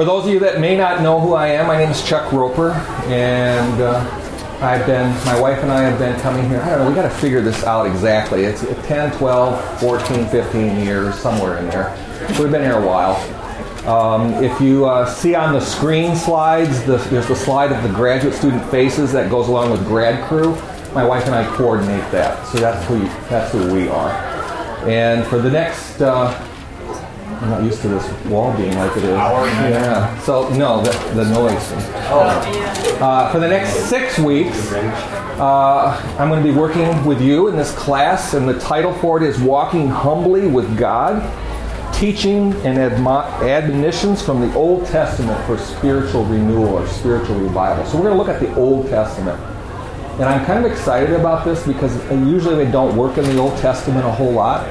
For those of you that may not know who I am, my name is Chuck Roper, and my wife and I have been coming here, I don't know, we got to figure this out exactly. It's 10, 12, 14, 15 years, somewhere in there. So we've been here a while. If you see on the screen slides, there's the slide of the graduate student faces that goes along with grad crew. My wife and I coordinate that, so that's who we are. And for the next, I'm not used to this wall being like it is. Yeah. So no, the noise. For the next 6 weeks, I'm going to be working with you in this class, and the title for it is Walking Humbly with God, Teaching and Admonitions from the Old Testament for Spiritual Renewal or Spiritual Revival. So we're going to look at the Old Testament. And I'm kind of excited about this because usually we don't work in the Old Testament a whole lot.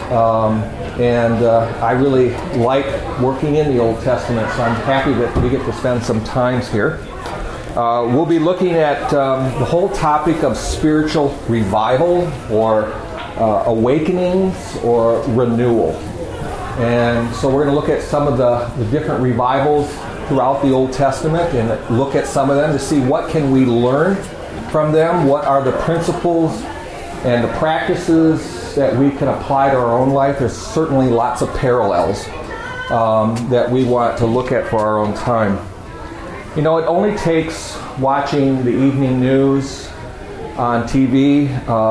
I really like working in the Old Testament, so I'm happy that we get to spend some time here. We'll be looking at the whole topic of spiritual revival or awakenings or renewal. And so we're going to look at some of the different revivals throughout the Old Testament and look at some of them to see what can we learn from them, what are the principles and the practices that we can apply to our own life. There's certainly lots of parallels that we want to look at for our own time. You know, it only takes watching the evening news on TV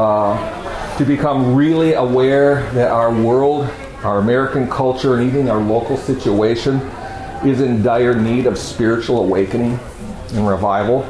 to become really aware that our world, our American culture, and even our local situation is in dire need of spiritual awakening and revival.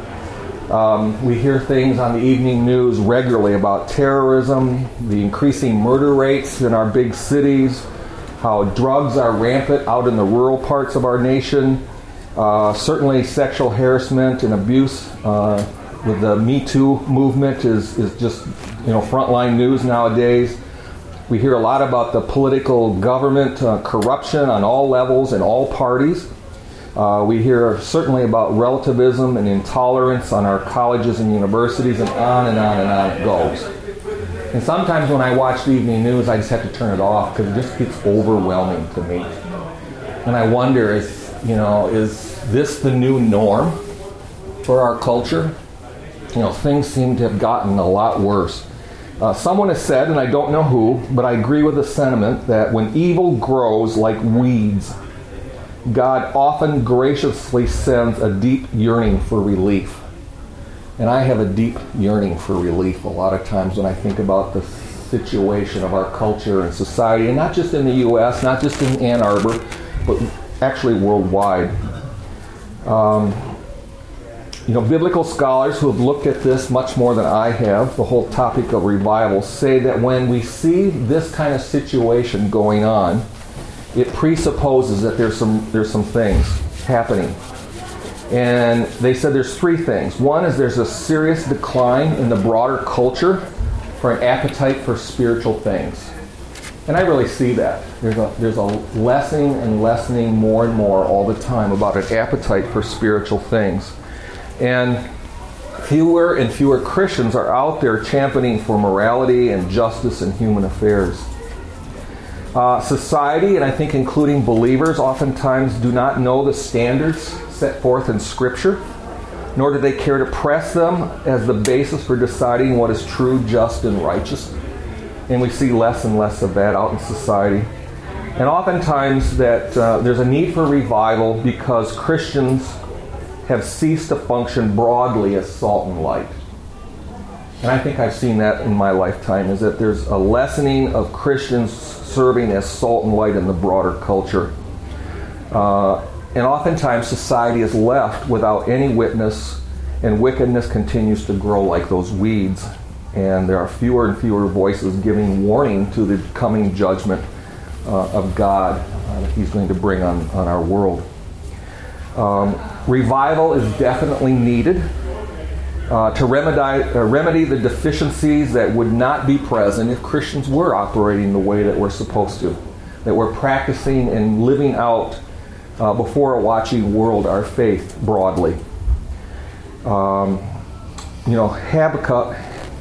We hear things on the evening news regularly about terrorism, the increasing murder rates in our big cities, how drugs are rampant out in the rural parts of our nation, certainly sexual harassment and abuse with the Me Too movement is just, frontline news nowadays. We hear a lot about the political government corruption on all levels and all parties. We hear certainly about relativism and intolerance on our colleges and universities, and on and on and on it goes. And sometimes when I watch the evening news, I just have to turn it off because it just gets overwhelming to me. And I wonder, is this the new norm for our culture? Things seem to have gotten a lot worse. Someone has said, and I don't know who, but I agree with the sentiment that when evil grows like weeds, God often graciously sends a deep yearning for relief. And I have a deep yearning for relief a lot of times when I think about the situation of our culture and society, and not just in the U.S., not just in Ann Arbor, but actually worldwide. Biblical scholars who have looked at this much more than I have, the whole topic of revival, say that when we see this kind of situation going on, it presupposes that there's some things happening. And they said there's three things. One is there's a serious decline in the broader culture for an appetite for spiritual things. And I really see that. There's a lessening and lessening more and more all the time about an appetite for spiritual things. And fewer and fewer Christians are out there championing for morality and justice in human affairs. Society, and I think including believers, oftentimes do not know the standards set forth in Scripture, nor do they care to press them as the basis for deciding what is true, just, and righteous. And we see less and less of that out in society. And oftentimes that there's a need for revival because Christians have ceased to function broadly as salt and light. And I think I've seen that in my lifetime, is that there's a lessening of Christians serving as salt and light in the broader culture. And oftentimes society is left without any witness, and wickedness continues to grow like those weeds. And there are fewer and fewer voices giving warning to the coming judgment of God that He's going to bring on our world. Revival is definitely needed to remedy the deficiencies that would not be present if Christians were operating the way that we're supposed to, that we're practicing and living out before a watching world our faith broadly. Habakkuk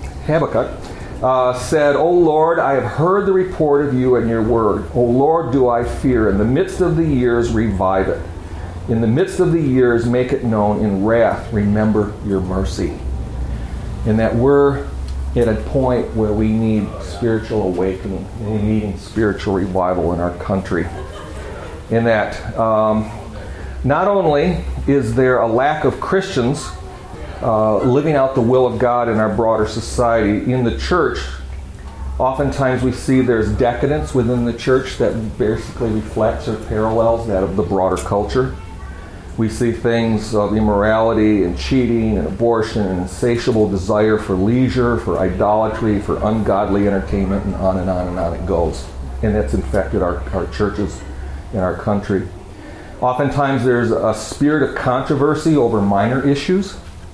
said, "O Lord, I have heard the report of you and your word. O Lord, do I fear. In the midst of the years, revive it. In the midst of the years, make it known. In wrath, remember your mercy. And that we're at a point where we need spiritual awakening. And we're needing spiritual revival in our country. In that not only is there a lack of Christians living out the will of God in our broader society, in the church, oftentimes we see there's decadence within the church that basically reflects or parallels that of the broader culture. We see things of immorality and cheating and abortion and insatiable desire for leisure, for idolatry, for ungodly entertainment, and on and on and on it goes. And that's infected our churches in our country. Oftentimes there's a spirit of controversy over minor issues,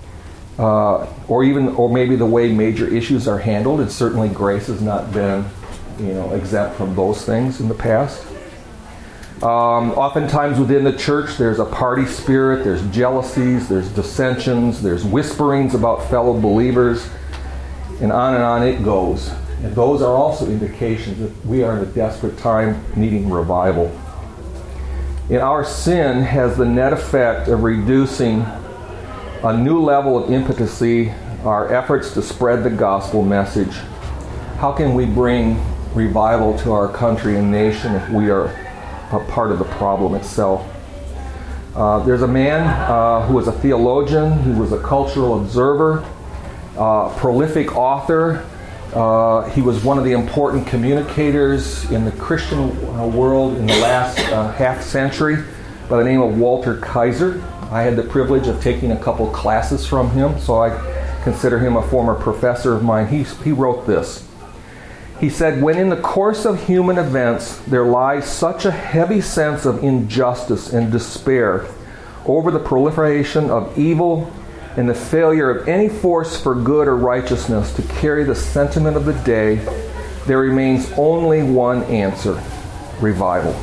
or maybe the way major issues are handled. And certainly grace has not been, exempt from those things in the past. Oftentimes within the church there's a party spirit, there's jealousies, there's dissensions, there's whisperings about fellow believers, and on it goes. And those are also indications that we are in a desperate time needing revival. And our sin has the net effect of reducing a new level of impetucy, our efforts to spread the gospel message. How can we bring revival to our country and nation if we are a part of the problem itself? There's a man who was a theologian, who was a cultural observer, prolific author. He was one of the important communicators in the Christian world in the last half century by the name of Walter Kaiser. I had the privilege of taking a couple classes from him, so I consider him a former professor of mine. He wrote this. He said, "When in the course of human events there lies such a heavy sense of injustice and despair over the proliferation of evil and the failure of any force for good or righteousness to carry the sentiment of the day, there remains only one answer: revival."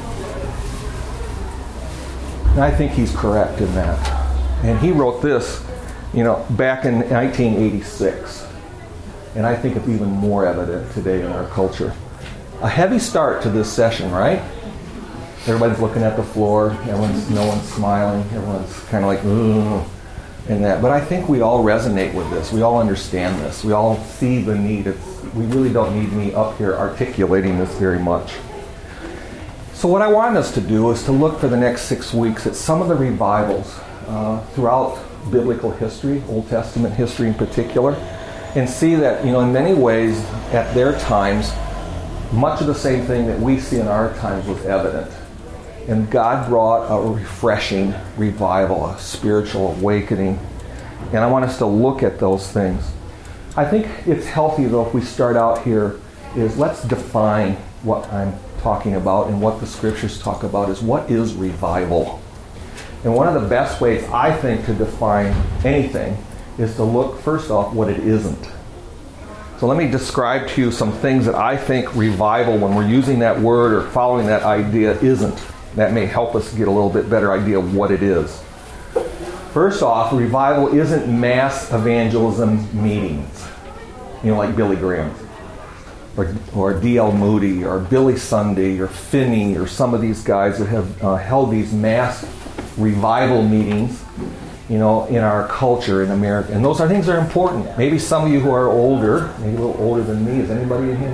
And I think he's correct in that. And he wrote this, back in 1986. And I think it's even more evident today in our culture. A heavy start to this session, right? Everybody's looking at the floor. No one's smiling. Everyone's kind of like, ooh, and that. But I think we all resonate with this. We all understand this. We all see the need. We really don't need me up here articulating this very much. So what I want us to do is to look for the next 6 weeks at some of the revivals throughout biblical history, Old Testament history in particular, and see that, in many ways, at their times, much of the same thing that we see in our times was evident. And God brought a refreshing revival, a spiritual awakening. And I want us to look at those things. I think it's healthy, though, if we start out here, is let's define what I'm talking about and what the scriptures talk about is what is revival. And one of the best ways, I think, to define anything is to look, first off, what it isn't. So let me describe to you some things that I think revival, when we're using that word or following that idea, isn't. That may help us get a little bit better idea of what it is. First off, revival isn't mass evangelism meetings, like Billy Graham or D.L. Moody or Billy Sunday or Finney or some of these guys that have held these mass revival meetings, in our culture in America. And those things are important. Maybe some of you who are older, maybe a little older than me, is anybody in here?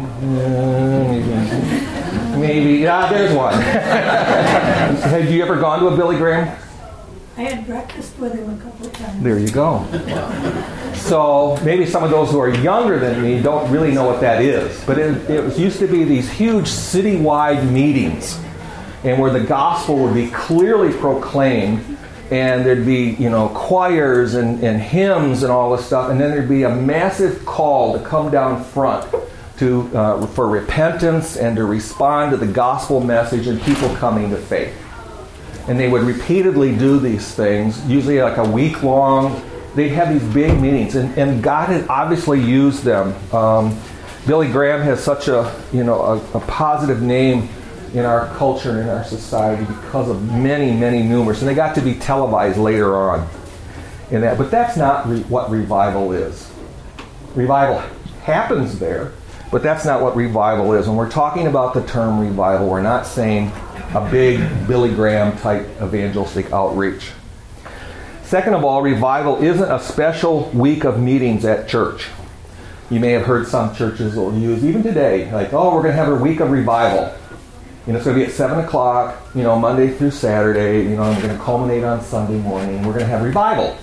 Maybe. Yeah, there's one. Have you ever gone to a Billy Graham? I had breakfast with him a couple of times. There you go. So maybe some of those who are younger than me don't really know what that is. But it used to be these huge citywide meetings, and where the gospel would be clearly proclaimed, and there'd be, choirs and hymns and all this stuff, and then there'd be a massive call to come down front for repentance and to respond to the gospel message and people coming to faith. And they would repeatedly do these things, usually like a week long. They'd have these big meetings, and God had obviously used them. Billy Graham has such a positive name in our culture and in our society because of many, many numerous, and they got to be televised later on. But that's not what revival is. Revival happens there, But that's not what revival is. When we're talking about the term revival, we're not saying a big Billy Graham type evangelistic outreach. Second of all, revival isn't a special week of meetings at church. You may have heard some churches will use, even today, like, oh, we're going to have a week of revival. It's going to be at 7 o'clock, Monday through Saturday, and we're going to culminate on Sunday morning. We're going to have revival.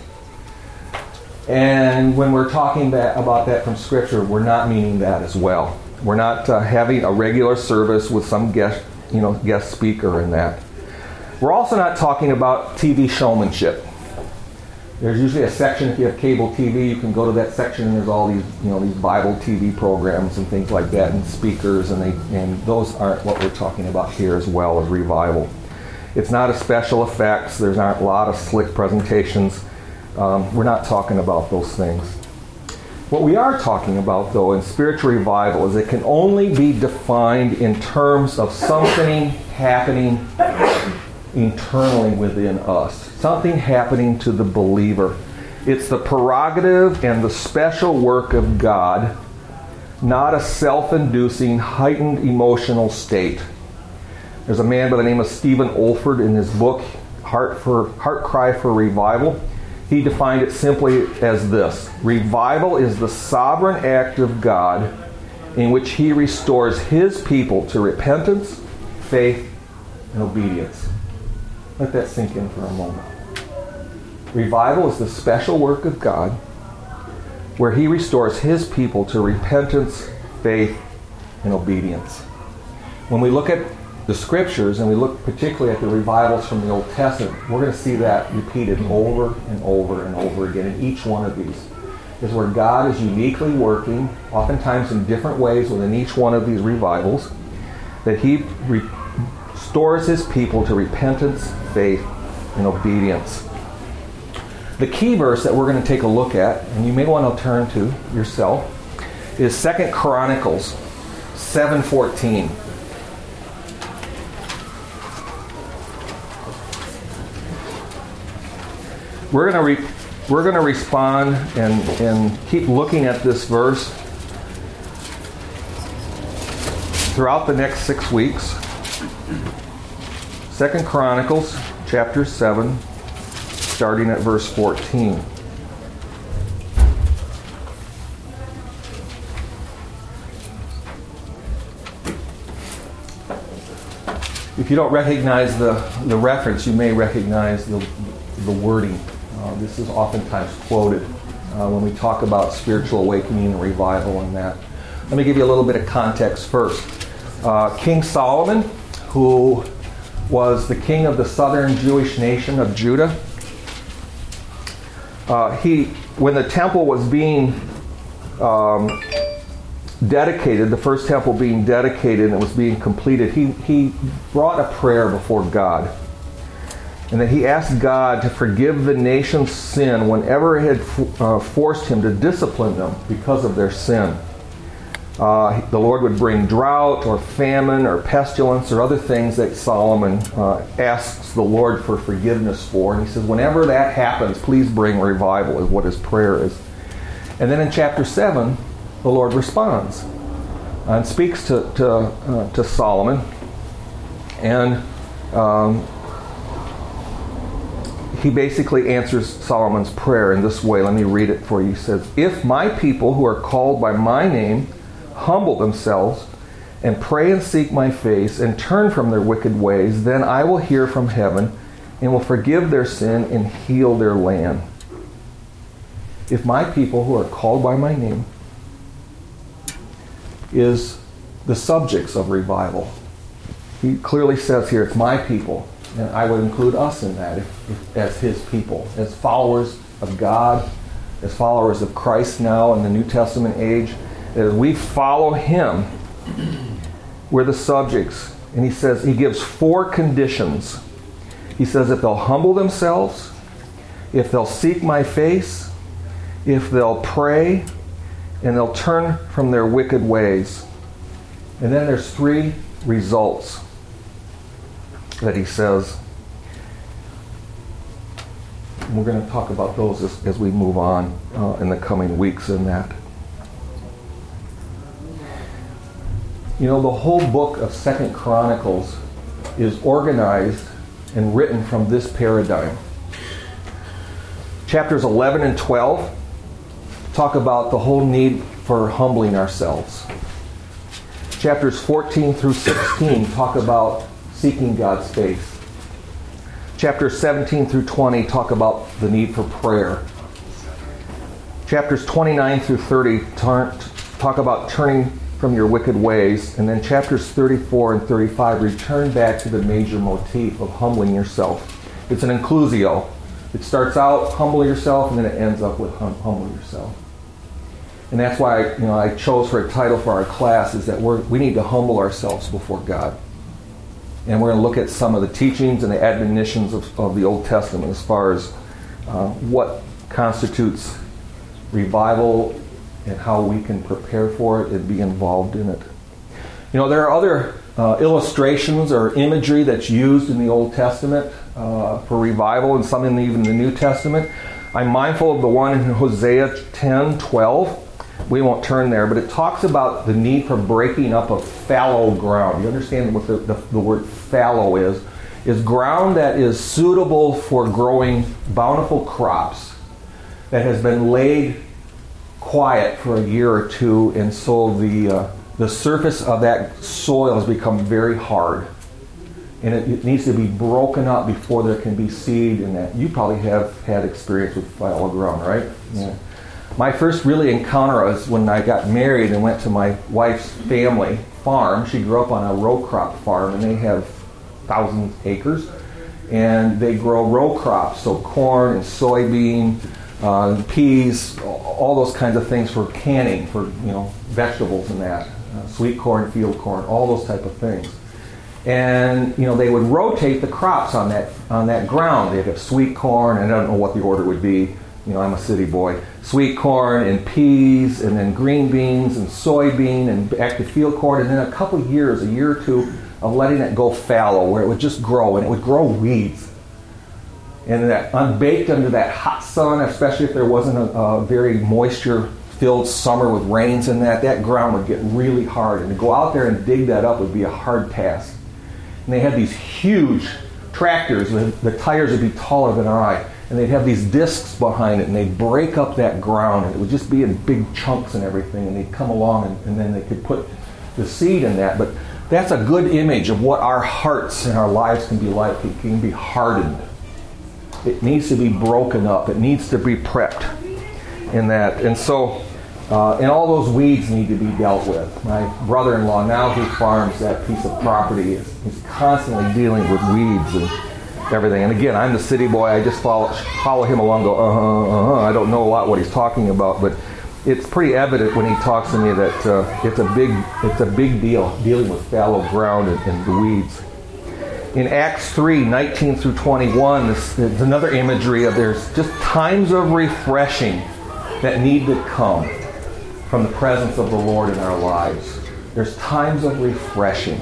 And when we're talking about that from Scripture, we're not meaning that as well. We're not having a regular service with some guest speaker in that. We're also not talking about TV showmanship. There's usually a section, if you have cable TV, you can go to that section and there's all these, these Bible TV programs and things like that, and speakers, and those aren't what we're talking about here as well as revival. It's not a special effects. There's not a lot of slick presentations. We're not talking about those things. What we are talking about, though, in spiritual revival is it can only be defined in terms of something happening internally within us. Something happening to the believer. It's the prerogative and the special work of God, not a self-inducing, heightened emotional state. There's a man by the name of Stephen Olford in his book, Heart Cry for Revival. He defined it simply as this: revival is the sovereign act of God in which He restores His people to repentance, faith, and obedience. Let that sink in for a moment. Revival is the special work of God where He restores His people to repentance, faith, and obedience. When we look at the Scriptures, and we look particularly at the revivals from the Old Testament, we're going to see that repeated over and over and over again. In each one of these is where God is uniquely working, oftentimes in different ways within each one of these revivals, that He restores His people to repentance, faith, and obedience. The key verse that we're going to take a look at, and you may want to turn to yourself, is 2 Chronicles 7:14. We're going to respond and keep looking at this verse throughout the next 6 weeks. 2 Chronicles chapter 7, starting at verse 14. If you don't recognize the reference, you may recognize the wording. This is oftentimes quoted when we talk about spiritual awakening and revival and that. Let me give you a little bit of context first. King Solomon, who was the king of the southern Jewish nation of Judah, when the temple was being dedicated, the first temple being dedicated and it was being completed, he brought a prayer before God. And that he asked God to forgive the nation's sin whenever it had forced him to discipline them because of their sin. The Lord would bring drought or famine or pestilence or other things that Solomon asks the Lord for forgiveness for. And he says, whenever that happens, please bring revival, is what his prayer is. And then in chapter 7, the Lord responds and speaks to Solomon. And he basically answers Solomon's prayer in this way. Let me read it for you. He says, if my people who are called by my name humble themselves and pray and seek my face and turn from their wicked ways, then I will hear from heaven and will forgive their sin and heal their land. If my people who are called by my name is the subjects of revival. He clearly says here, it's my people. And I would include us in that as his people, as followers of God, as followers of Christ now in the New Testament age. As we follow him, we're the subjects. And he says, he gives 4 conditions. He says if they'll humble themselves, if they'll seek my face, if they'll pray, and they'll turn from their wicked ways. And then there's 3 results that he says. And we're going to talk about those as we move on in the coming weeks in that. You know, the whole book of 2 Chronicles is organized and written from this paradigm. Chapters 11 and 12 talk about the whole need for humbling ourselves. Chapters 14 through 16 talk about seeking God's face. Chapters 17 through 20 talk about the need for prayer. Chapters 29 through 30 talk about turning from your wicked ways. And then chapters 34 and 35 return back to the major motif of humbling yourself. It's an inclusio. It starts out humble yourself, and then it ends up with humble yourself. And that's why I chose for a title for our class is that we need to humble ourselves before God. And we're going to look at some of the teachings and the admonitions of the Old Testament as far as what constitutes revival and how we can prepare for it and be involved in it. There are other illustrations or imagery that's used in the Old Testament for revival, and some in even the New Testament. I'm mindful of the one in Hosea 10:12. We won't turn there, but it talks about the need for breaking up of fallow ground. You understand what the word fallow is? Is ground that is suitable for growing bountiful crops that has been laid quiet for a year or two, and so the surface of that soil has become very hard. And it needs to be broken up before there can be seed in that. You probably have had experience with fallow ground, right? Yeah. My first really encounter was when I got married and went to my wife's family farm. She grew up on a row crop farm, and they have 1,000 acres. And they grow row crops, so corn and soybean, peas, all those kinds of things for canning, for vegetables and that. Sweet corn, field corn, all those type of things. And they would rotate the crops on that ground. They'd have sweet corn, and I don't know what the order would be. I'm a city boy. Sweet corn and peas, and then green beans and soybean and back to field corn, and then a year or two of letting it go fallow, where it would just grow, and it would grow weeds. And that unbaked under that hot sun, especially if there wasn't a very moisture-filled summer with rains and that ground would get really hard. And to go out there and dig that up would be a hard task. And they had these huge tractors, the tires would be taller than our eye. And they'd have these discs behind it, and they'd break up that ground, and it would just be in big chunks and everything, and they'd come along, and then they could put the seed in that. But that's a good image of what our hearts and our lives can be like. It can be hardened. It needs to be broken up. It needs to be prepped in that. And so, and all those weeds need to be dealt with. My brother-in-law, now who farms that piece of property, is constantly dealing with weeds and everything. And again, I'm the city boy. I just follow him along, go, I don't know a lot what he's talking about, but it's pretty evident when he talks to me that it's a big deal dealing with fallow ground and the weeds. In Acts 3, 19 through 21, there's another imagery of there's just times of refreshing that need to come from the presence of the Lord in our lives. There's times of refreshing.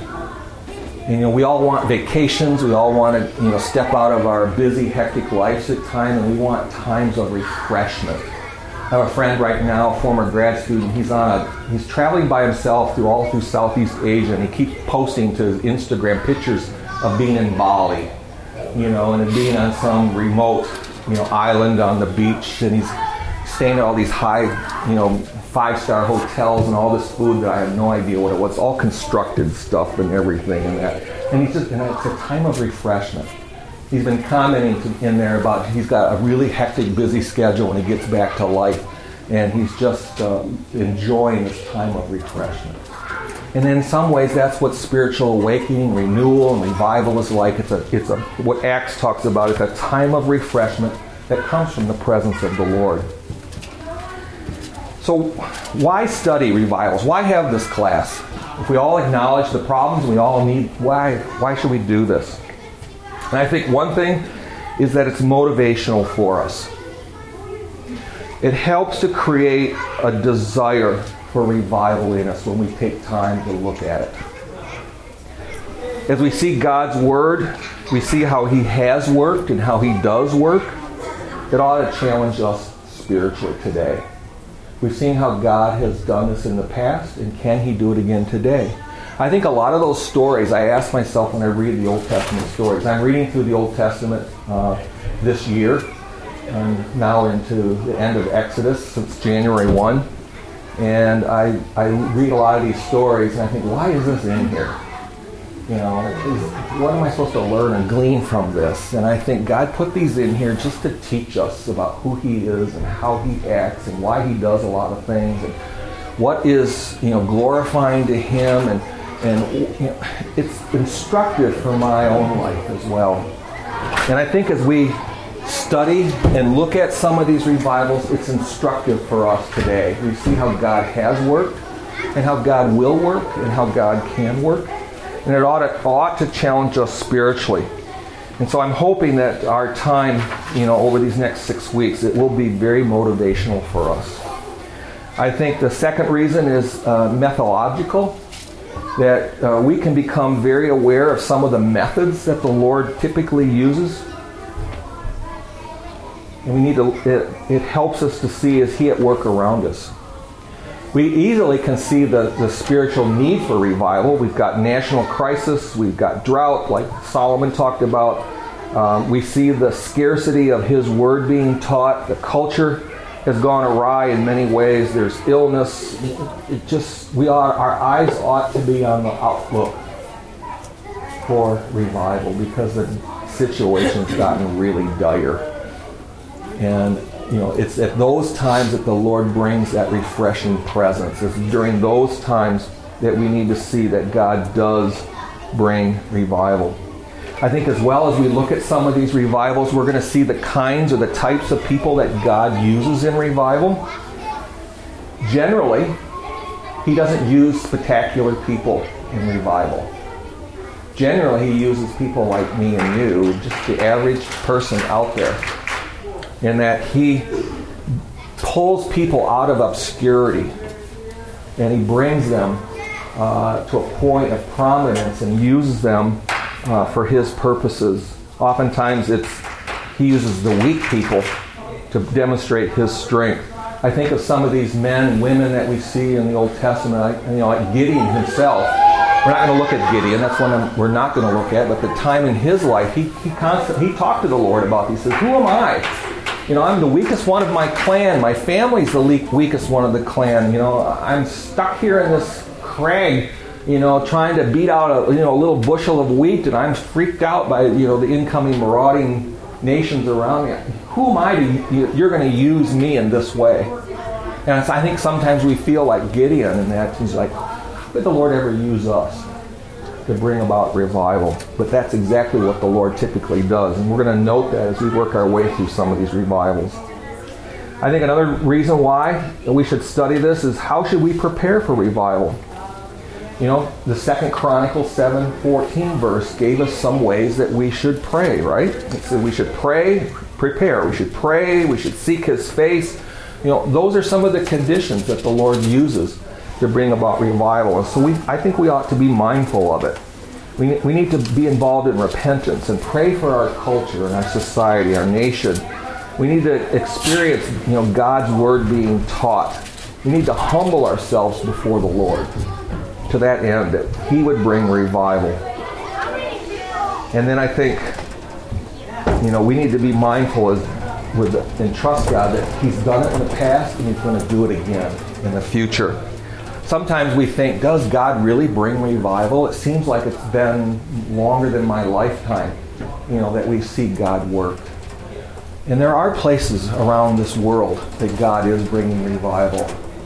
And, we all want vacations. We all want to, step out of our busy, hectic lives at times, and we want times of refreshment. I have a friend right now, a former grad student. He's traveling by himself through Southeast Asia, and he keeps posting to his Instagram pictures of being in Bali, and being on some remote, island on the beach, and he's staying at all these high, 5-star hotels and all this food that I have no idea what it was, all constructed stuff and everything and that. And it's a time of refreshment. He's been commenting in there about he's got a really hectic, busy schedule when he gets back to life, and he's just enjoying this time of refreshment. And in some ways, that's what spiritual awakening, renewal, and revival is like. It's what Acts talks about. It's a time of refreshment that comes from the presence of the Lord. So why study revivals? Why have this class? If we all acknowledge the problems we all need, why should we do this? And I think one thing is that it's motivational for us. It helps to create a desire for revival in us when we take time to look at it. As we see God's Word, we see how He has worked and how He does work. It ought to challenge us spiritually today. We've seen how God has done this in the past, and can He do it again today? I think a lot of those stories, I ask myself when I read the Old Testament stories. I'm reading through the Old Testament this year. I'm now into the end of Exodus since January 1. And I read a lot of these stories and I think, why is this in here? You know, what am I supposed to learn and glean from this? And I think God put these in here just to teach us about who He is and how He acts and why He does a lot of things and what is, glorifying to Him. And it's instructive for my own life as well. And I think as we study and look at some of these revivals, it's instructive for us today. We see how God has worked and how God will work and how God can work. And it ought to challenge us spiritually. And so I'm hoping that our time, over these next 6 weeks, it will be very motivational for us. I think the second reason is methodological, that we can become very aware of some of the methods that the Lord typically uses. And we need to, it helps us to see, is He at work around us? We easily can see the spiritual need for revival. We've got national crisis. We've got drought, like Solomon talked about. We see the scarcity of His word being taught. The culture has gone awry in many ways. There's illness. Our eyes ought to be on the outlook for revival because the situation's gotten really dire. And it's at those times that the Lord brings that refreshing presence. It's during those times that we need to see that God does bring revival. I think as well as we look at some of these revivals, we're going to see the kinds or the types of people that God uses in revival. Generally, He doesn't use spectacular people in revival. Generally, He uses people like me and you, just the average person out there. In that He pulls people out of obscurity and He brings them to a point of prominence and uses them for His purposes. Oftentimes He uses the weak people to demonstrate His strength. I think of some of these men and women that we see in the Old Testament, like Gideon himself. We're not going to look at Gideon. That's one we're not going to look at. But the time in his life, he talked to the Lord about it. He says, "Who am I? I'm the weakest one of my clan. My family's the weakest one of the clan. I'm stuck here in this crag, trying to beat out a little bushel of wheat, and I'm freaked out by, the incoming marauding nations around me. Who am I you're going to use me in this way?" And I think sometimes we feel like Gideon in that. He's like, how could the Lord ever use us to bring about revival? But that's exactly what the Lord typically does. And we're going to note that as we work our way through some of these revivals. I think another reason why we should study this is how should we prepare for revival? The 2 Chronicles 7:14 verse gave us some ways that we should pray, right? It said we should pray, prepare. We should pray, we should seek His face. Those are some of the conditions that the Lord uses to bring about revival. And so I think we ought to be mindful of it. We need to be involved in repentance and pray for our culture and our society, our nation. We need to experience, God's word being taught. We need to humble ourselves before the Lord to that end, that He would bring revival. And then I think, we need to be mindful and trust God that He's done it in the past and He's going to do it again in the future. Sometimes we think, does God really bring revival? It seems like it's been longer than my lifetime, that we see God work. And there are places around this world that God is bringing revival.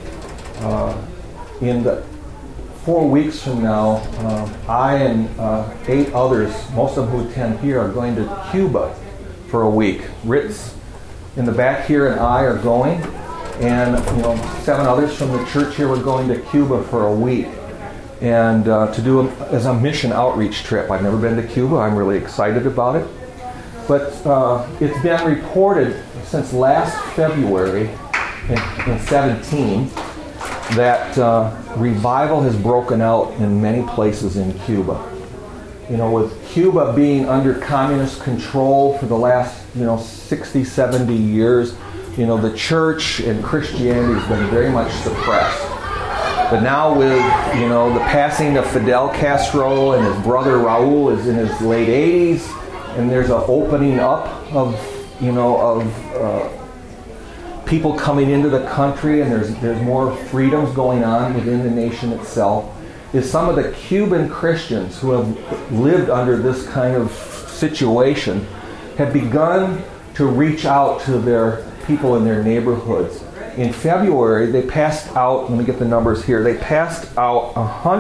In the 4 weeks from now, I and 8 others, most of them who attend here, are going to Cuba for a week. Ritz in the back here and I are going. And 7 others from the church here were going to Cuba for a week and to do as a mission outreach trip. I've never been to Cuba. I'm really excited about it. But it's been reported since last February in 17 that revival has broken out in many places in Cuba. With Cuba being under communist control for the last 60, 70 years, the church and Christianity has been very much suppressed. But now with, the passing of Fidel Castro and his brother Raul is in his late 80s, and there's an opening up of people coming into the country, and there's more freedoms going on within the nation itself, is some of the Cuban Christians who have lived under this kind of situation have begun to reach out to their people in their neighborhoods. In February, they passed out, let me get the numbers here, they passed out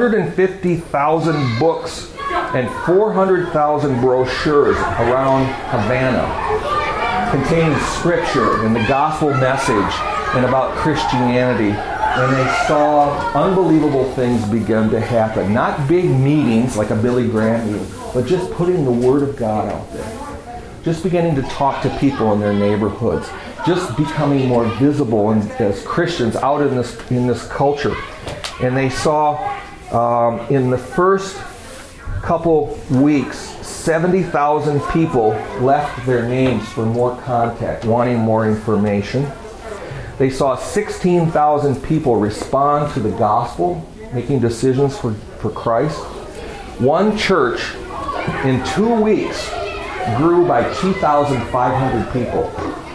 150,000 books and 400,000 brochures around Havana containing scripture and the gospel message and about Christianity. And they saw unbelievable things begin to happen. Not big meetings like a Billy Graham meeting, but just putting the Word of God out there. Just beginning to talk to people in their neighborhoods. Just becoming more visible as Christians out in this culture. And they saw in the first couple weeks, 70,000 people left their names for more contact, wanting more information. They saw 16,000 people respond to the gospel, making decisions for Christ. One church in 2 weeks grew by 2,500 people.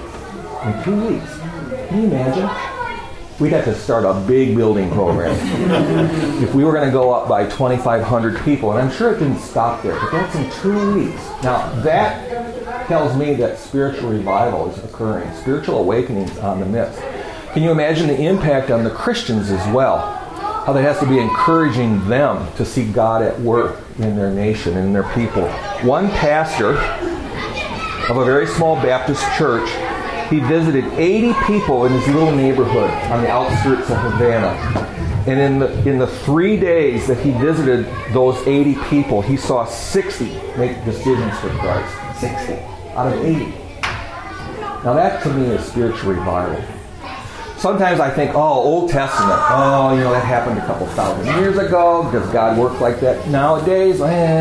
In 2 weeks. Can you imagine? We'd have to start a big building program if we were going to go up by 2,500 people. And I'm sure it didn't stop there, but that's in 2 weeks. Now, that tells me that spiritual revival is occurring. Spiritual awakening is on the midst. Can you imagine the impact on the Christians as well? How that has to be encouraging them to see God at work in their nation and in their people. One pastor of a very small Baptist church, he visited 80 people in his little neighborhood on the outskirts of Havana. And in the 3 days that he visited those 80 people, he saw 60 make decisions for Christ. 60 out of 80. Now that to me is spiritual revival. Sometimes I think, Old Testament, that happened a couple thousand years ago. Does God work like that nowadays?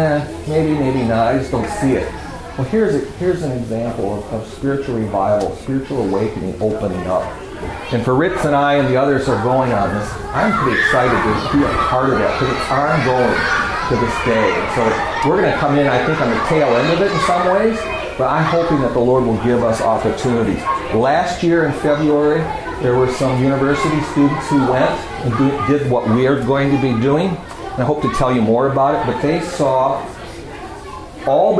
Maybe not. I just don't see it. Well, here's an example of spiritual revival, spiritual awakening opening up. And for Ritz and I and the others who are going on this, I'm pretty excited to be a part of that because it's ongoing to this day. And so we're going to come in, I think, on the tail end of it in some ways, but I'm hoping that the Lord will give us opportunities. Last year in February, there were some university students who went and did what we are going to be doing. And I hope to tell you more about it, but they saw all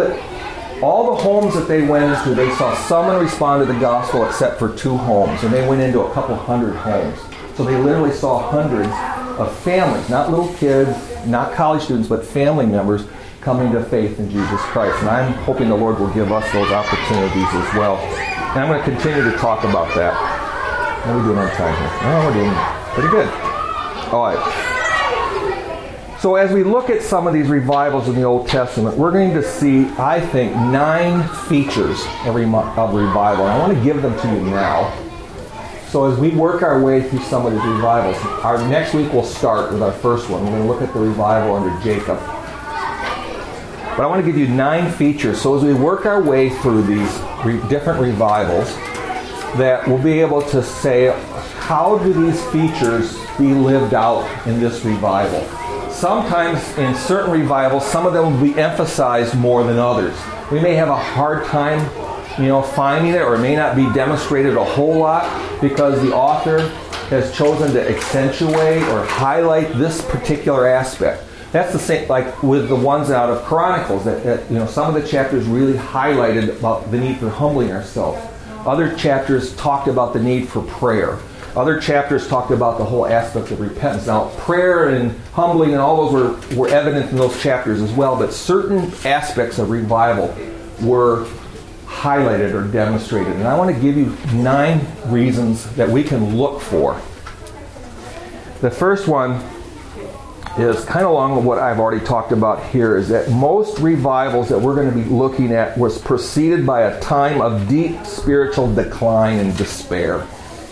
the homes that they went into, they saw someone respond to the gospel except for 2 homes. And they went into a couple hundred homes. So they literally saw hundreds of families, not little kids, not college students, but family members coming to faith in Jesus Christ. And I'm hoping the Lord will give us those opportunities as well. And I'm going to continue to talk about that. How are we doing on time here? We're doing pretty good. All right. So as we look at some of these revivals in the Old Testament, we're going to see, I think, 9 features of revival. And I want to give them to you now. So as we work our way through some of these revivals, our next week we'll start with our first one. We're going to look at the revival under Jacob. But I want to give you 9 features. So as we work our way through these different revivals, that we'll be able to say, how do these features be lived out in this revival? Sometimes in certain revivals, some of them will be emphasized more than others. We may have a hard time, finding it, or it may not be demonstrated a whole lot because the author has chosen to accentuate or highlight this particular aspect. That's the same, like with the ones out of Chronicles, that some of the chapters really highlighted about the need for humbling ourselves. Other chapters talked about the need for prayer. Other chapters talked about the whole aspect of repentance. Now, prayer and humbling and all those were evident in those chapters as well, but certain aspects of revival were highlighted or demonstrated. And I want to give you 9 reasons that we can look for. The first one is kind of along with what I've already talked about here, is that most revivals that we're going to be looking at was preceded by a time of deep spiritual decline and despair.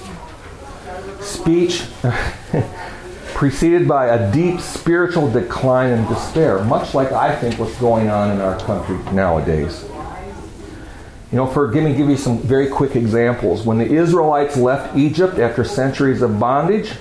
Speech preceded by a deep spiritual decline and despair, much like I think what's going on in our country nowadays. Let me give you some very quick examples. When the Israelites left Egypt after centuries of bondage,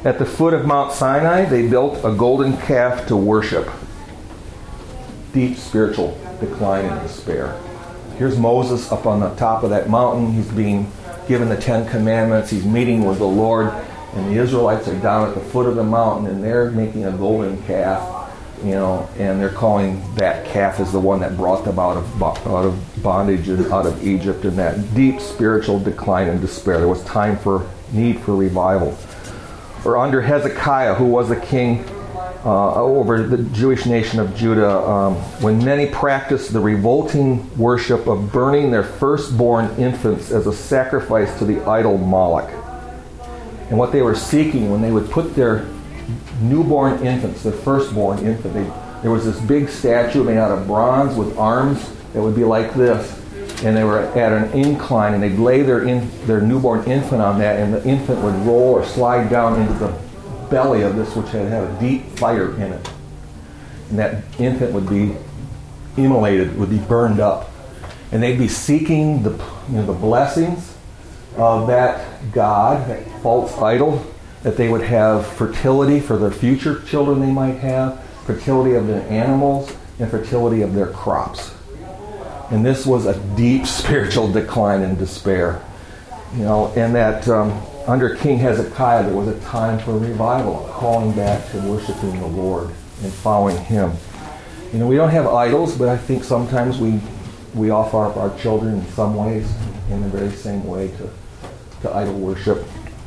At the foot of Mount Sinai, they built a golden calf to worship. Deep spiritual decline and despair. Here's Moses up on the top of that mountain. He's being given the 10 Commandments. He's meeting with the Lord. And the Israelites are down at the foot of the mountain, and they're making a golden calf, and they're calling that calf as the one that brought them out of bondage and out of Egypt. And that deep spiritual decline and despair. There was need for revival. Or under Hezekiah, who was the king over the Jewish nation of Judah, when many practiced the revolting worship of burning their firstborn infants as a sacrifice to the idol Moloch. And what they were seeking when they would put their newborn infants, their firstborn infant, there was this big statue made out of bronze with arms that would be like this. And they were at an incline, and they'd lay their newborn infant on that, and the infant would roll or slide down into the belly of this, which had a deep fire in it. And that infant would be immolated, would be burned up. And they'd be seeking the blessings of that god, that false idol, that they would have fertility for their future children they might have, fertility of their animals, and fertility of their crops. And this was a deep spiritual decline and despair. And that under King Hezekiah, there was a time for revival, calling back to worshiping the Lord and following Him. We don't have idols, but I think sometimes we offer up our children in some ways in the very same way to idol worship.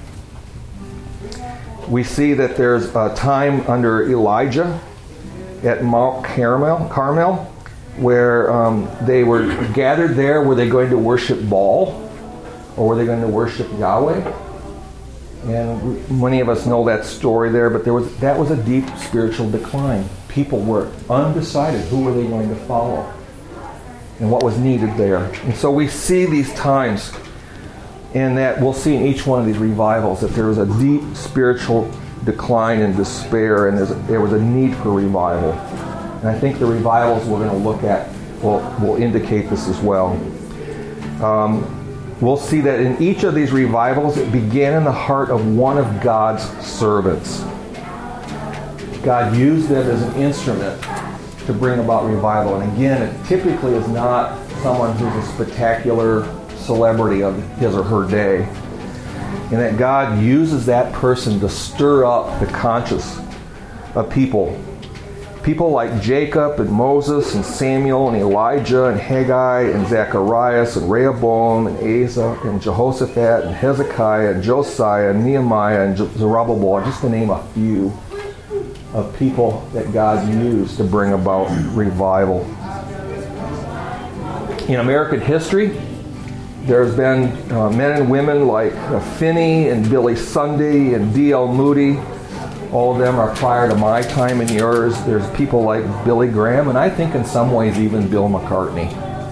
We see that there's a time under Elijah at Mount Carmel, where they were gathered there. Were they going to worship Baal, or were they going to worship Yahweh? And many of us know that story there, but that was a deep spiritual decline. People were undecided. Who were they going to follow? And what was needed there? And so we see these times, and that we'll see in each one of these revivals that there was a deep spiritual decline and despair, and there was a need for revival. And I think the revivals we're going to look at will indicate this as well. We'll see that in each of these revivals, it began in the heart of one of God's servants. God used them as an instrument to bring about revival. And again, it typically is not someone who's a spectacular celebrity of his or her day. And that God uses that person to stir up the conscience of people. People like Jacob and Moses and Samuel and Elijah and Haggai and Zacharias and Rehoboam and Asa and Jehoshaphat and Hezekiah and Josiah and Nehemiah and Zerubbabel, just to name a few of people that God used to bring about revival. In American history, there's been men and women like Finney and Billy Sunday and D.L. Moody. All of them are prior to my time and yours. There's people like Billy Graham, and I think in some ways even Bill McCartney.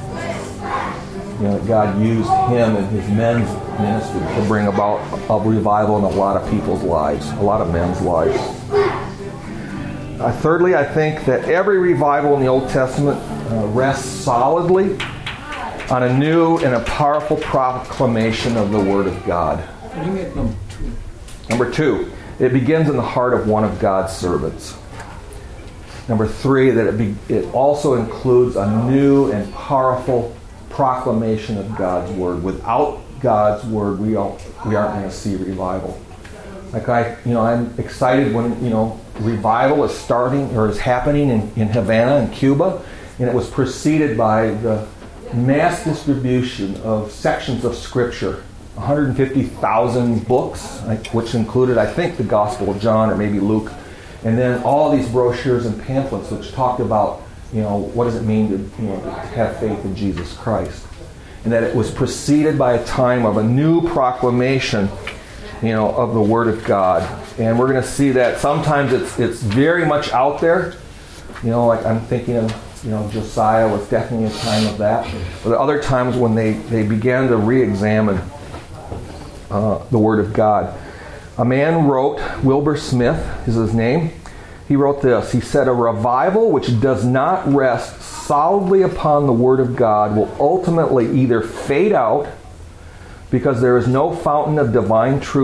God used him and his men's ministry to bring about a revival in a lot of people's lives, a lot of men's lives. Thirdly, I think that every revival in the Old Testament rests solidly on a new and a powerful proclamation of the Word of God. Number two, it begins in the heart of one of God's servants. Number three, that it also includes a new and powerful proclamation of God's Word. Without God's Word, we aren't going to see revival. I'm excited when revival is starting or is happening in Havana in Cuba, and it was preceded by the mass distribution of sections of Scripture, 150,000 books, which included, I think, the Gospel of John or maybe Luke, and then all these brochures and pamphlets which talked about, what does it mean to have faith in Jesus Christ, and that it was preceded by a time of a new proclamation, of the Word of God. And we're going to see that sometimes it's very much out there, like I'm thinking of. Josiah was definitely a time of that. But other times when they began to re-examine the Word of God. A man wrote, Wilbur Smith is his name. He wrote this. He said, "A revival which does not rest solidly upon the Word of God will ultimately either fade out because there is no fountain of divine truth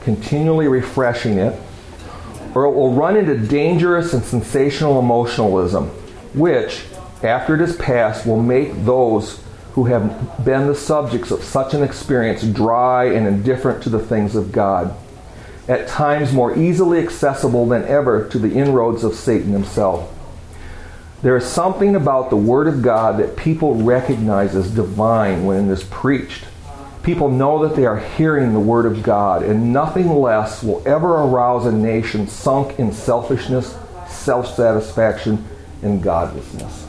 continually refreshing it, or it will run into dangerous and sensational emotionalism, which, after it is past, will make those who have been the subjects of such an experience dry and indifferent to the things of God, at times more easily accessible than ever to the inroads of Satan himself. There is something about the Word of God that people recognize as divine when it is preached. People know that they are hearing the Word of God, and nothing less will ever arouse a nation sunk in selfishness, self-satisfaction, and godlessness.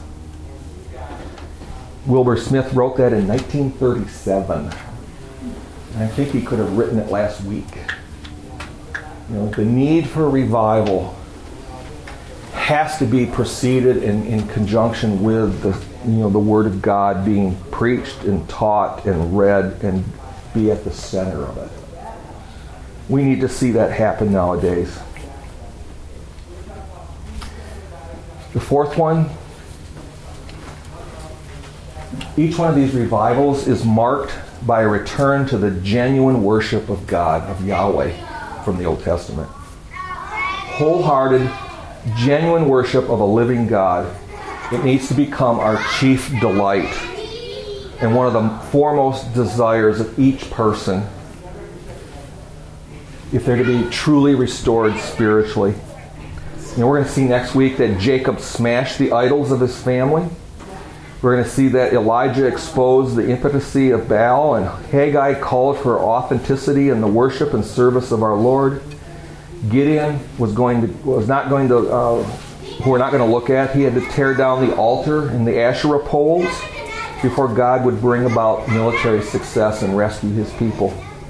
Wilbur Smith wrote that in 1937. And I think he could have written it last week. The need for revival has to be preceded in conjunction with the Word of God being preached and taught and read and be at the center of it. We need to see that happen nowadays. The fourth one, each one of these revivals is marked by a return to the genuine worship of God, of Yahweh, from the Old Testament. Wholehearted, genuine worship of a living God. It needs to become our chief delight and one of the foremost desires of each person if they're to be truly restored spiritually. We're going to see next week that Jacob smashed the idols of his family. We're going to see that Elijah exposed the impotency of Baal, and Haggai called for authenticity in the worship and service of our Lord. Gideon we're not going to look at. He had to tear down the altar and the Asherah poles before God would bring about military success and rescue his people.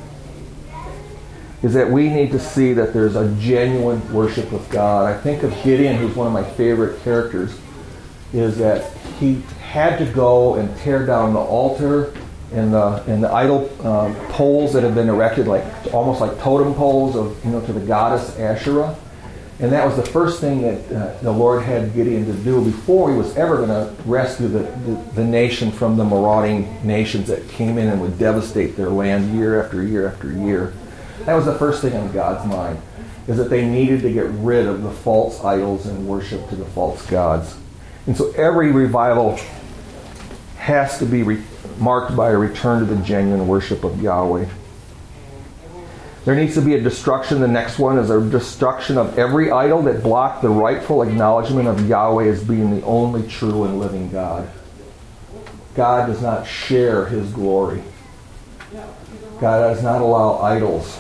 Is that we need to see that there's a genuine worship of God. I think of Gideon, who's one of my favorite characters, is that he had to go and tear down the altar and the idol poles that have been erected, almost like totem poles to the goddess Asherah. And that was the first thing that the Lord had Gideon to do before he was ever going to rescue the nation from the marauding nations that came in and would devastate their land year after year after year. That was the first thing on God's mind, is that they needed to get rid of the false idols and worship to the false gods. And so every revival has to be marked by a return to the genuine worship of Yahweh. There needs to be a destruction. The next one is a destruction of every idol that blocked the rightful acknowledgement of Yahweh as being the only true and living God. God does not share his glory. God does not allow idols.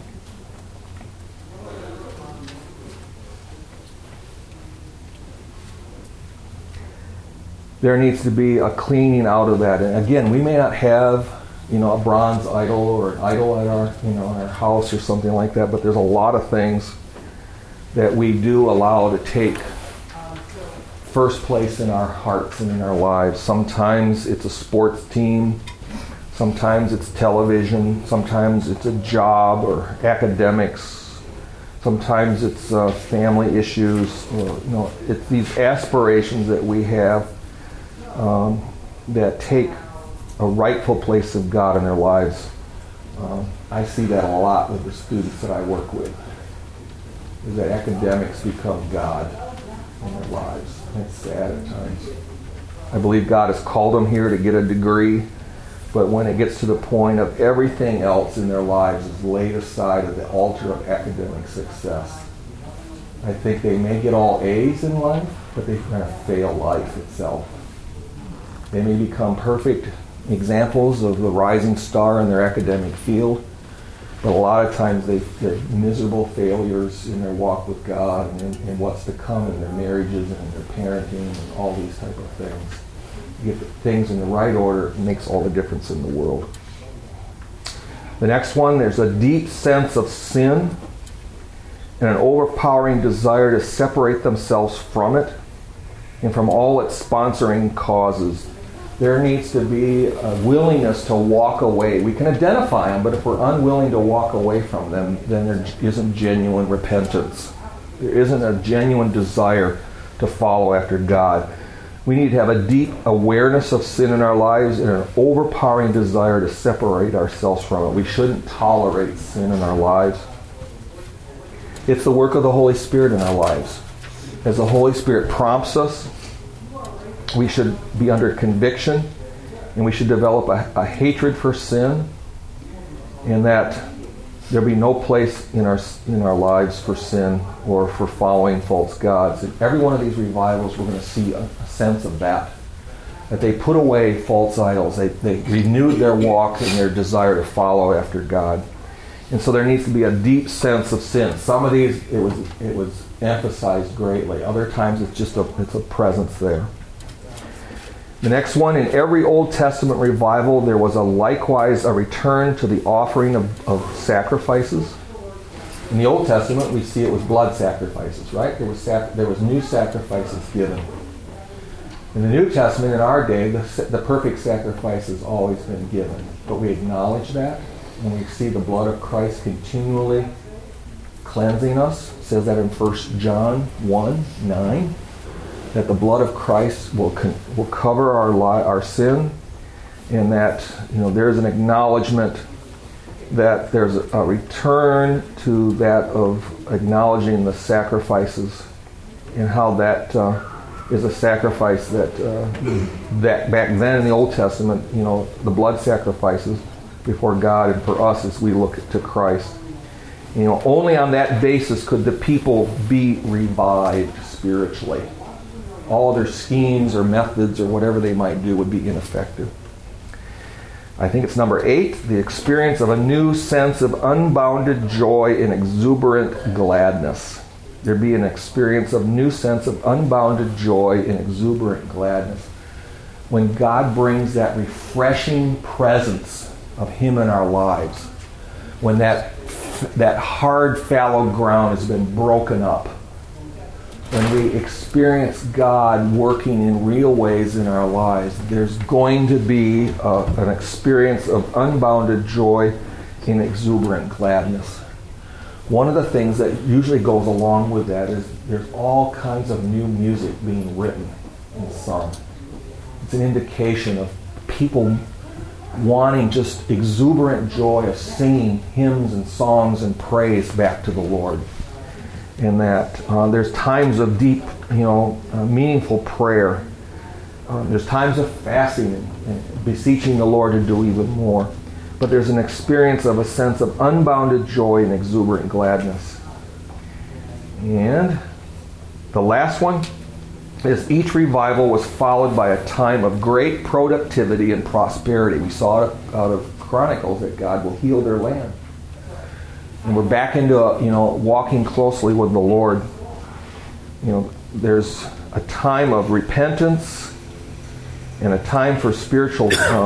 There needs to be a cleaning out of that. And again, we may not have, a bronze idol or an idol at our, in our house or something like that, but there's a lot of things that we do allow to take first place in our hearts and in our lives. Sometimes it's a sports team. Sometimes it's television. Sometimes it's a job or academics. Sometimes it's family issues. It's these aspirations that we have that take a rightful place of God in their lives. I see that a lot with the students that I work with, is that academics become God in their lives. It's sad at times. I believe God has called them here to get a degree, but when it gets to the point of everything else in their lives is laid aside at the altar of academic success, I think they may get all A's in life, but they're going to fail life itself. They may become perfect examples of the rising star in their academic field, but a lot of times they're miserable failures in their walk with God and what's to come in their marriages and in their parenting and all these type of things. You get the things in the right order, it makes all the difference in the world. The next one, there's a deep sense of sin and an overpowering desire to separate themselves from it and from all its sponsoring causes. There needs to be a willingness to walk away. We can identify them, but if we're unwilling to walk away from them, then there isn't genuine repentance. There isn't a genuine desire to follow after God. We need to have a deep awareness of sin in our lives and an overpowering desire to separate ourselves from it. We shouldn't tolerate sin in our lives. It's the work of the Holy Spirit in our lives. As the Holy Spirit prompts us, we should be under conviction, and we should develop a hatred for sin, and that there be no place in our lives for sin or for following false gods. In every one of these revivals, we're going to see a sense of that they put away false idols. They renewed their walk and their desire to follow after God. And so there needs to be a deep sense of sin. Some of these, it was emphasized greatly. Other times, it's a presence there. The next one, in every Old Testament revival, there was likewise a return to the offering of sacrifices. In the Old Testament, we see it was blood sacrifices, right? There was new sacrifices given. In the New Testament, in our day, the perfect sacrifice has always been given. But we acknowledge that, and we see the blood of Christ continually cleansing us. It says that in 1 John 1:9. That the blood of Christ will cover our sin, and that there's an acknowledgement that there's a return to that of acknowledging the sacrifices, and how that is a sacrifice that back then in the Old Testament, the blood sacrifices before God and for us as we look to Christ. Only on that basis could the people be revived spiritually. All their schemes or methods or whatever they might do would be ineffective. I think it's number 8, the experience of a new sense of unbounded joy and exuberant gladness. There'd be an experience of new sense of unbounded joy and exuberant gladness. When God brings that refreshing presence of Him in our lives, when that hard, fallow ground has been broken up, when we experience God working in real ways in our lives, there's going to be an experience of unbounded joy and exuberant gladness. One of the things that usually goes along with that is there's all kinds of new music being written and sung. It's an indication of people wanting just exuberant joy of singing hymns and songs and praise back to the Lord. And that there's times of deep, meaningful prayer. There's times of fasting and beseeching the Lord to do even more. But there's an experience of a sense of unbounded joy and exuberant gladness. And the last one is each revival was followed by a time of great productivity and prosperity. We saw it out of Chronicles that God will heal their land. And we're back into walking closely with the Lord. There's a time of repentance and a time for spiritual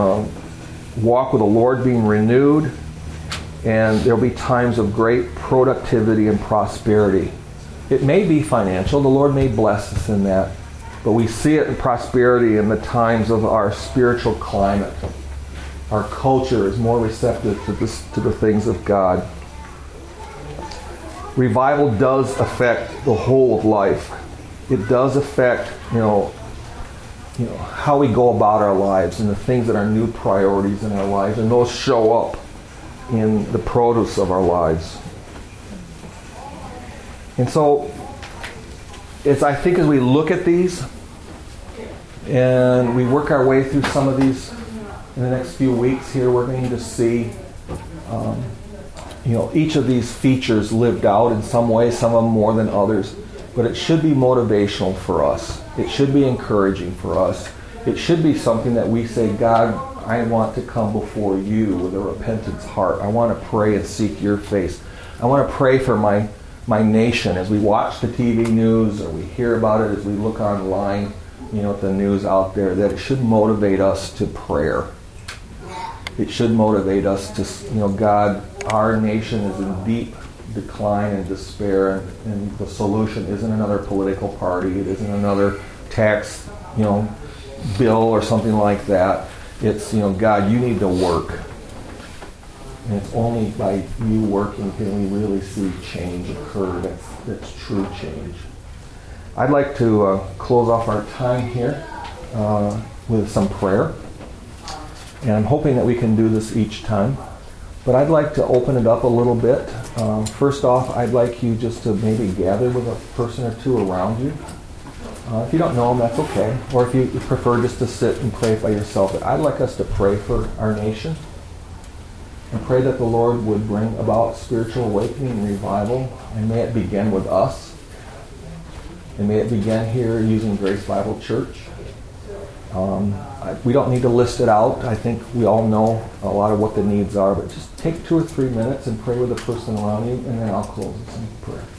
walk with the Lord being renewed, and there'll be times of great productivity and prosperity. It may be financial. The Lord may bless us in that, but we see it in prosperity in the times of our spiritual climate. Our culture is more receptive to the things of God. Revival does affect the whole of life. It does affect, how we go about our lives and the things that are new priorities in our lives, and those show up in the produce of our lives. And so, as we look at these and we work our way through some of these in the next few weeks here, we're going to see each of these features lived out in some way, some of them more than others. But it should be motivational for us. It should be encouraging for us. It should be something that we say, God, I want to come before you with a repentant heart. I want to pray and seek your face. I want to pray for my nation as we watch the TV news or we hear about it as we look online, at the news out there, that it should motivate us to prayer. It should motivate us to, God, our nation is in deep decline and despair, and the solution isn't another political party. It isn't another tax, bill or something like that. It's, God, you need to work. And it's only by you working can we really see change occur. That's true change. I'd like to close off our time here with some prayer. And I'm hoping that we can do this each time. But I'd like to open it up a little bit. First off, I'd like you just to maybe gather with a person or two around you. If you don't know them, that's okay. Or if you prefer just to sit and pray by yourself. But I'd like us to pray for our nation and pray that the Lord would bring about spiritual awakening and revival. And may it begin with us. And may it begin here using Grace Bible Church. We don't need to list it out. I think we all know a lot of what the needs are. But just take 2 or 3 minutes and pray with the person around you. And then I'll close this in prayer.